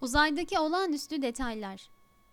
Uzaydaki olağanüstü detaylar.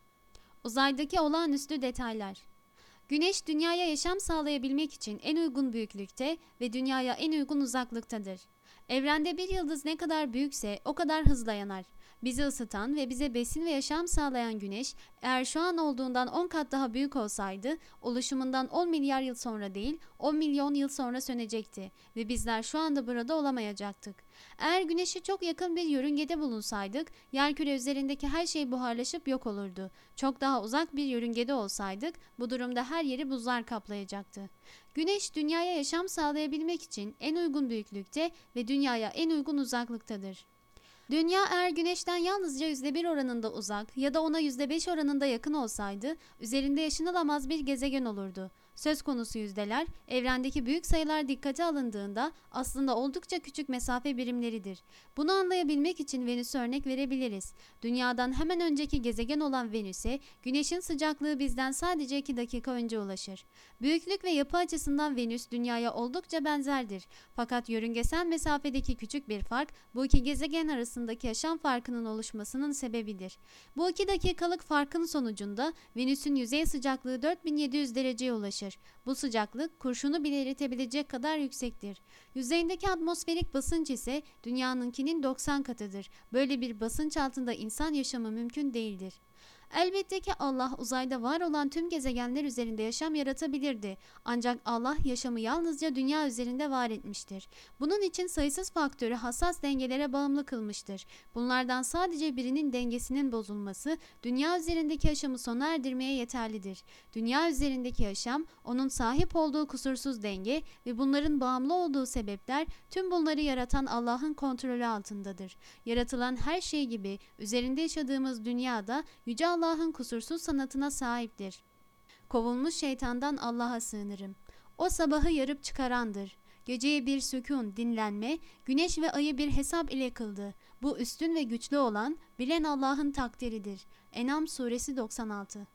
Uzaydaki olağanüstü detaylar. Güneş dünyaya yaşam sağlayabilmek için en uygun büyüklükte ve dünyaya en uygun uzaklıktadır. Evrende bir yıldız ne kadar büyükse o kadar hızla yanar. Bizi ısıtan ve bize besin ve yaşam sağlayan güneş eğer şu an olduğundan 10 kat daha büyük olsaydı oluşumundan 10 milyar yıl sonra değil 10 milyon yıl sonra sönecekti ve bizler şu anda burada olamayacaktık. Eğer güneşe çok yakın bir yörüngede bulunsaydık yerküre üzerindeki her şey buharlaşıp yok olurdu. Çok daha uzak bir yörüngede olsaydık bu durumda her yeri buzlar kaplayacaktı. Güneş dünyaya yaşam sağlayabilmek için en uygun büyüklükte ve dünyaya en uygun uzaklıktadır. Dünya eğer Güneş'ten yalnızca %1 oranında uzak ya da ona %5 oranında yakın olsaydı üzerinde yaşanılamaz bir gezegen olurdu. Söz konusu yüzdeler, evrendeki büyük sayılar dikkate alındığında aslında oldukça küçük mesafe birimleridir. Bunu anlayabilmek için Venüs'e örnek verebiliriz. Dünyadan hemen önceki gezegen olan Venüs'e Güneş'in sıcaklığı bizden sadece 2 dakika önce ulaşır. Büyüklük ve yapı açısından Venüs Dünya'ya oldukça benzerdir. Fakat yörüngesel mesafedeki küçük bir fark bu iki gezegen arasındaki yaşam farkının oluşmasının sebebidir. Bu 2 dakikalık farkın sonucunda Venüs'ün yüzey sıcaklığı 4700 dereceye ulaşır. Bu sıcaklık kurşunu bile eritebilecek kadar yüksektir. Yüzeyindeki atmosferik basınç ise dünyanınkinin 90 katıdır. Böyle bir basınç altında insan yaşamı mümkün değildir. Elbette ki Allah uzayda var olan tüm gezegenler üzerinde yaşam yaratabilirdi. Ancak Allah yaşamı yalnızca dünya üzerinde var etmiştir. Bunun için sayısız faktörü hassas dengelere bağımlı kılmıştır. Bunlardan sadece birinin dengesinin bozulması dünya üzerindeki yaşamı sona erdirmeye yeterlidir. Dünya üzerindeki yaşam onun sahip olduğu kusursuz denge ve bunların bağımlı olduğu sebepler tüm bunları yaratan Allah'ın kontrolü altındadır. Yaratılan her şey gibi üzerinde yaşadığımız dünyada Yüce Allah'ın kusursuz sanatına sahiptir. Kovulmuş şeytandan Allah'a sığınırım. O sabahı yarıp çıkarandır. Geceye bir sükun, dinlenme, güneş ve ayı bir hesap ile kıldı. Bu üstün ve güçlü olan, bilen Allah'ın takdiridir. En'am suresi 96.